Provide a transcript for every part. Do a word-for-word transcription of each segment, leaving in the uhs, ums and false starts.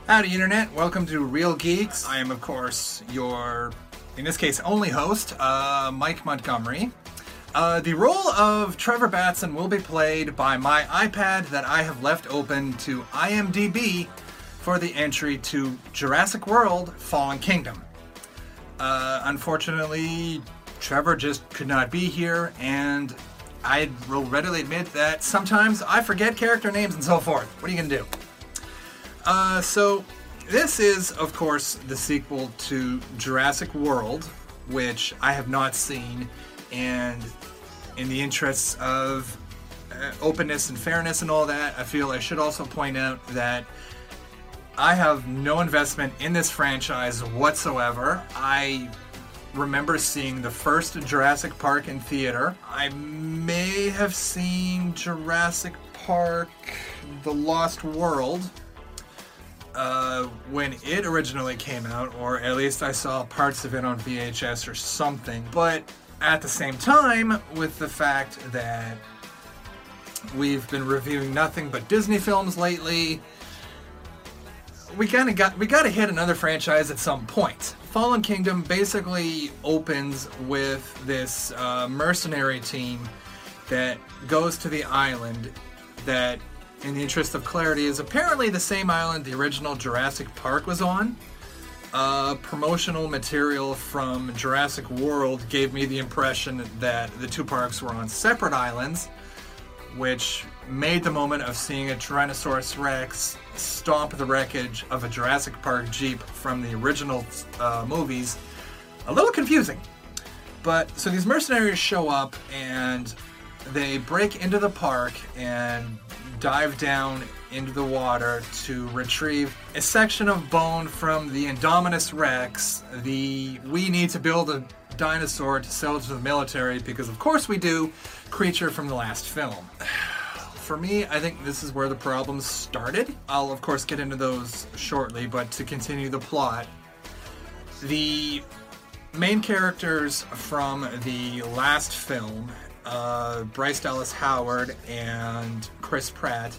Howdy Internet, welcome to Real Geeks. I am of course your, in this case, only host, uh, Mike Montgomery. Uh, the role of Trevor Batson will be played by my iPad that I have left open to I M D B for the entry to Jurassic World Fallen Kingdom. Uh, unfortunately, Trevor just could not be here, and I will readily admit that sometimes I forget character names and so forth. What are you going to do? Uh, so, this is, of course, the sequel to Jurassic World, which I have not seen, and in the interests of uh, openness and fairness and all that, I feel I should also point out that I have no investment in this franchise whatsoever. I remember seeing the first Jurassic Park in theater. I may have seen Jurassic Park The Lost World uh, when it originally came out, or at least I saw parts of it on V H S or something. But at the same time, with the fact that we've been reviewing nothing but Disney films lately, we kind of got we got to hit another franchise at some point. Fallen Kingdom basically opens with this uh, mercenary team that goes to the island that, in the interest of clarity, is apparently the same island the original Jurassic Park was on. Uh, promotional material from Jurassic World gave me the impression that the two parks were on separate islands, which made the moment of seeing a Tyrannosaurus Rex stomp the wreckage of a Jurassic Park Jeep from the original uh, movies a little confusing. But, so these mercenaries show up and they break into the park and dive down into the water to retrieve a section of bone from the Indominus Rex, the we need to build a dinosaur to sell to the military because of course we do creature from the last film. For me, I think this is where the problems started. I'll of course get into those shortly, but to continue the plot, the main characters from the last film, uh, Bryce Dallas Howard and Chris Pratt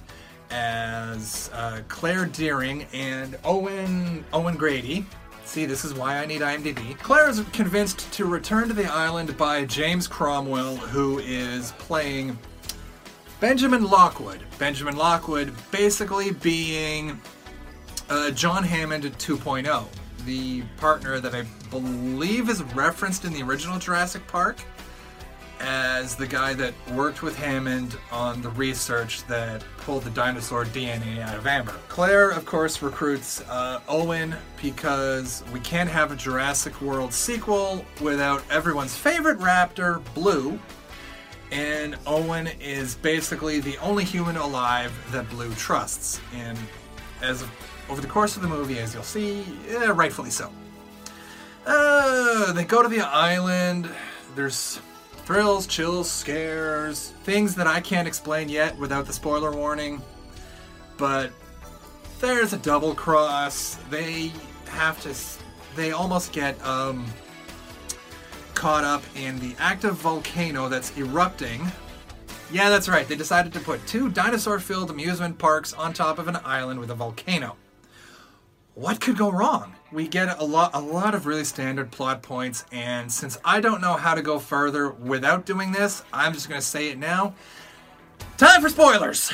as uh, Claire Dearing and Owen Owen Grady. See, this is why I need I M D B. Claire is convinced to return to the island by James Cromwell, who is playing Benjamin Lockwood. Benjamin Lockwood basically being uh, John Hammond two point oh, the partner that I believe is referenced in the original Jurassic Park as the guy that worked with Hammond on the research that pulled the dinosaur D N A out of Amber. Claire, of course, recruits uh, Owen because we can't have a Jurassic World sequel without everyone's favorite raptor, Blue. And Owen is basically the only human alive that Blue trusts. And as over the course of the movie, as you'll see, eh, rightfully so. Uh, they go to the island. There's thrills, chills, scares, things that I can't explain yet without the spoiler warning. But there's a double cross. They have to... They almost get... um. caught up in the active volcano that's erupting. Yeah, that's right. They decided to put two dinosaur-filled amusement parks on top of an island with a volcano. What could go wrong? We get a lot, a lot of really standard plot points, and since I don't know how to go further without doing this, I'm just going to say it now. Time for spoilers!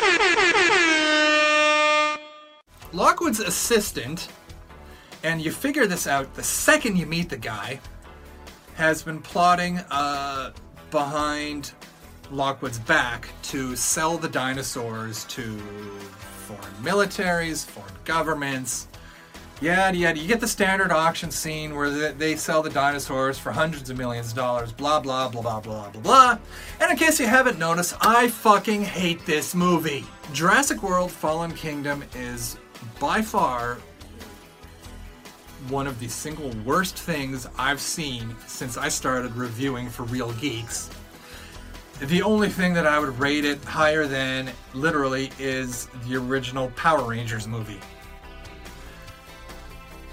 Lockwood's assistant, and you figure this out the second you meet the guy, has been plotting uh, behind Lockwood's back to sell the dinosaurs to foreign militaries, foreign governments, yada yada. You get the standard auction scene where they sell the dinosaurs for hundreds of millions of dollars, blah blah blah blah blah blah blah. And in case you haven't noticed, I fucking hate this movie. Jurassic World Fallen Kingdom is by far one of the single worst things I've seen since I started reviewing for Real Geeks. The only thing that I would rate it higher than, literally, is the original Power Rangers movie.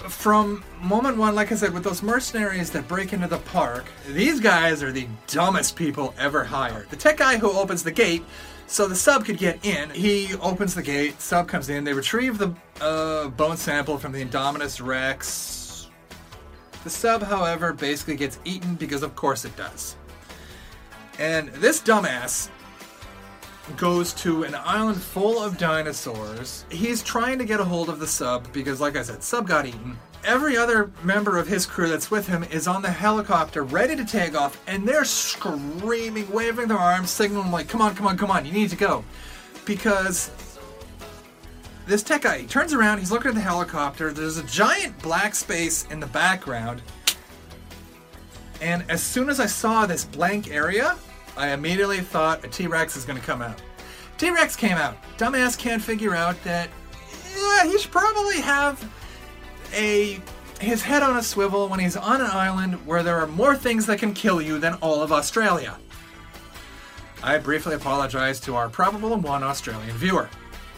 from moment one, like I said, with those mercenaries that break into the park, these guys are the dumbest people ever hired. The tech guy who opens the gate so the sub could get in, he opens the gate, sub comes in, they retrieve the uh, bone sample from the Indominus Rex. The sub, however, basically gets eaten because of course it does. And this dumbass goes to an island full of dinosaurs. He's trying to get a hold of the sub because, like I said, sub got eaten. Every other member of his crew that's with him is on the helicopter ready to take off, and they're screaming, waving their arms, signaling like, come on, come on, come on, you need to go. Because this tech guy, he turns around, he's looking at the helicopter, there's a giant black space in the background, and as soon as I saw this blank area, I immediately thought a T-Rex is going to come out. T-Rex came out. Dumbass can't figure out that, yeah, he should probably have a his head on a swivel when he's on an island where there are more things that can kill you than all of Australia. I briefly apologize to our probable one Australian viewer.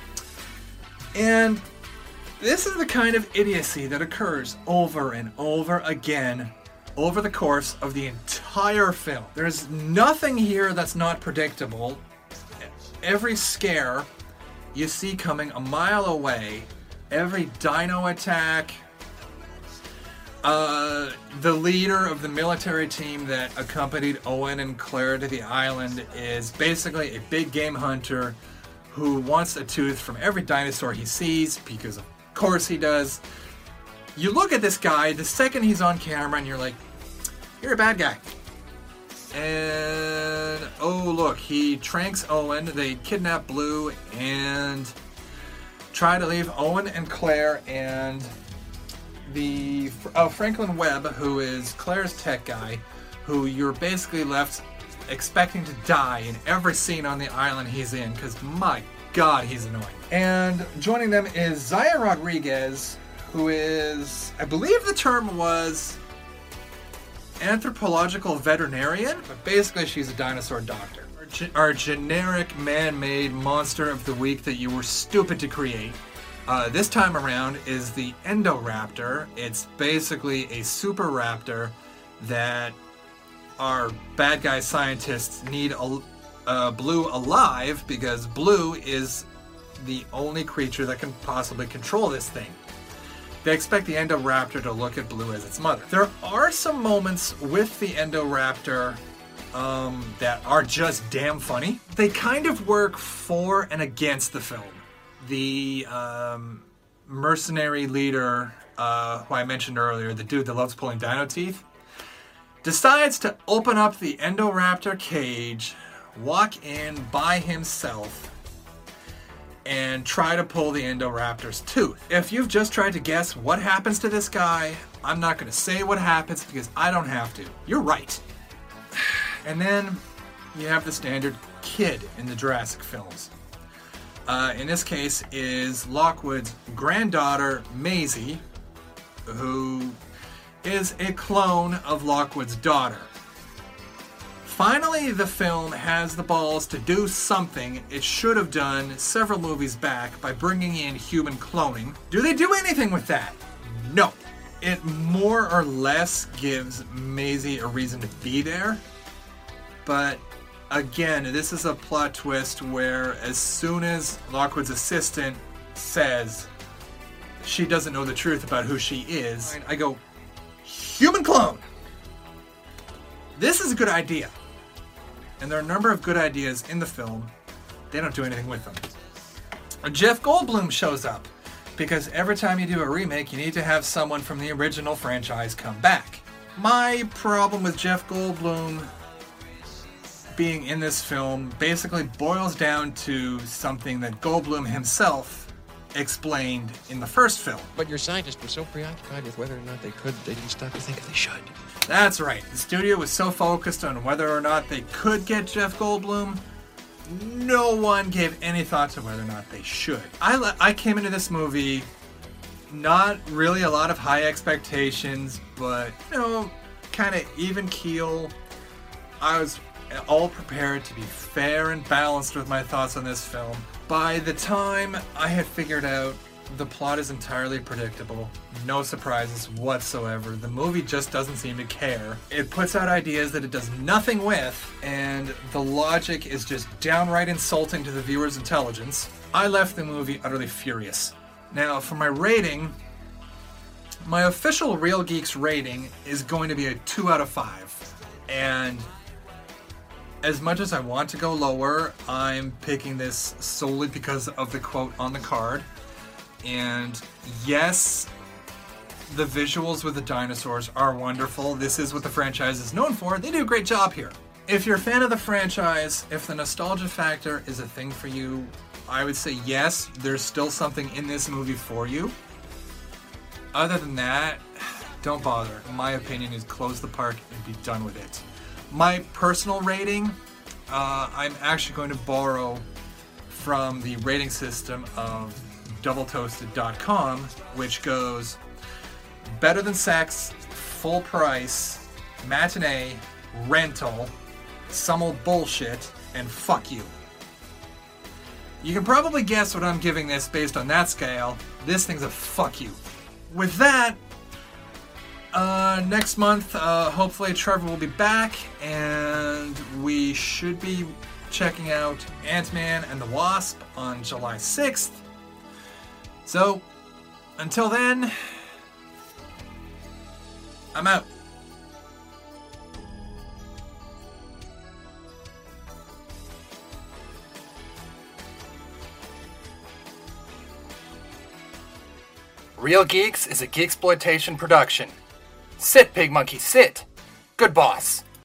And this is the kind of idiocy that occurs over and over again over the course of the entire film. There's nothing here that's not predictable. Every scare you see coming a mile away, every dino attack, uh, the leader of the military team that accompanied Owen and Claire to the island is basically a big game hunter who wants a tooth from every dinosaur he sees, because of course he does. You look at this guy the second he's on camera and you're like, you're a bad guy. And oh look, he tranks Owen, they kidnap Blue and try to leave Owen and Claire and the oh, Franklin Webb, who is Claire's tech guy, who you're basically left expecting to die in every scene on the island he's in, because my god, he's annoying. And joining them is Zaya Rodriguez, who is, I believe the term was anthropological veterinarian, but basically she's a dinosaur doctor. Our, ge- our generic man-made monster of the week that you were stupid to create. Uh, this time around is the Endoraptor. It's basically a super raptor that our bad guy scientists need a, uh, Blue alive, because Blue is the only creature that can possibly control this thing. They expect the Endoraptor to look at Blue as its mother. There are some moments with the Endoraptor um, that are just damn funny. They kind of work for and against the film. The um, mercenary leader, uh, who I mentioned earlier, the dude that loves pulling dino teeth, decides to open up the Endoraptor cage, walk in by himself, and try to pull the Endoraptor's tooth. If you've just tried to guess what happens to this guy, I'm not going to say what happens because I don't have to. You're right. And then you have the standard kid in the Jurassic films. Uh, in this case is Lockwood's granddaughter, Maisie, who is a clone of Lockwood's daughter. Finally, the film has the balls to do something it should have done several movies back by bringing in human cloning. Do they do anything with that? No. It more or less gives Maisie a reason to be there, but again, this is a plot twist where as soon as Lockwood's assistant says she doesn't know the truth about who she is, I go, human clone! This is a good idea. And there are a number of good ideas in the film. They don't do anything with them. Jeff Goldblum shows up, because every time you do a remake, you need to have someone from the original franchise come back. My problem with Jeff Goldblum being in this film basically boils down to something that Goldblum himself explained in the first film. But your scientists were so preoccupied with whether or not they could, they didn't stop to think if they should. That's right. The studio was so focused on whether or not they could get Jeff Goldblum, no one gave any thought to whether or not they should. I, le- I came into this movie not really a lot of high expectations, but, you know, kind of even keel. I was all prepared to be fair and balanced with my thoughts on this film. By the time I had figured out The plot is entirely predictable. No surprises whatsoever. The movie just doesn't seem to care. It puts out ideas that it does nothing with, and the logic is just downright insulting to the viewer's intelligence. I left the movie utterly furious. Now, for my rating, my official Real Geeks rating is going to be a two out of five. And as much as I want to go lower, I'm picking this solely because of the quote on the card. And yes, the visuals with the dinosaurs are wonderful. This is what the franchise is known for. They do a great job here. If you're a fan of the franchise, if the nostalgia factor is a thing for you, I would say yes, there's still something in this movie for you. Other than that, don't bother. My opinion is close the park and be done with it. My personal rating, uh, I'm actually going to borrow from the rating system of double toasted dot com, which goes better than sex, full price, matinee, rental, some old bullshit, and fuck you. You can probably guess what I'm giving this based on that scale. This thing's a fuck you. With that, uh, next month, uh, hopefully Trevor will be back, and we should be checking out Ant-Man and the Wasp on July sixth. So, until then, I'm out. Real Geeks is a Geeksploitation production. Sit, Pig Monkey, sit. Good boss.